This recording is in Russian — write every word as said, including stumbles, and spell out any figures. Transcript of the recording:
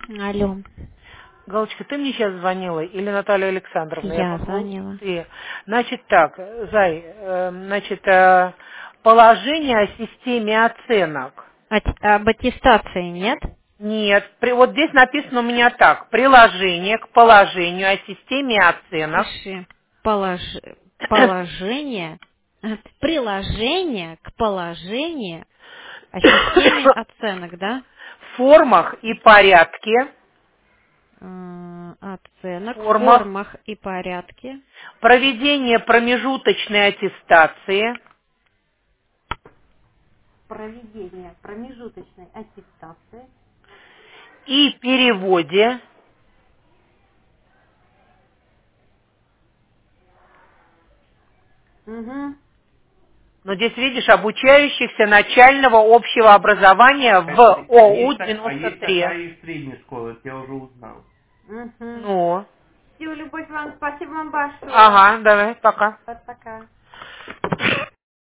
Алло. Галочка, ты мне сейчас звонила или Наталья Александровна? Я Я попробую. звонила. Ты. Значит так, Зай, э, значит, э, положение о системе оценок. Ат- об аттестации нет? Нет, при, вот здесь написано у меня так. Приложение к положению о системе оценок. Пиши. Полож- Положение. Приложение к положению о системе оценок, да? В формах и порядке. М, Оценок в Формах. формах и порядке. Проведение промежуточной аттестации. Проведение промежуточной аттестации. И переводе. Угу. Но здесь, видишь, обучающихся начального общего образования в А, а ОУ есть, так- а девяносто есть три. такая и средняя школа, это я уже узнал. Угу. Ну, Все, Любовь Ивановна, спасибо вам большое. ага, давай, пока. Пока.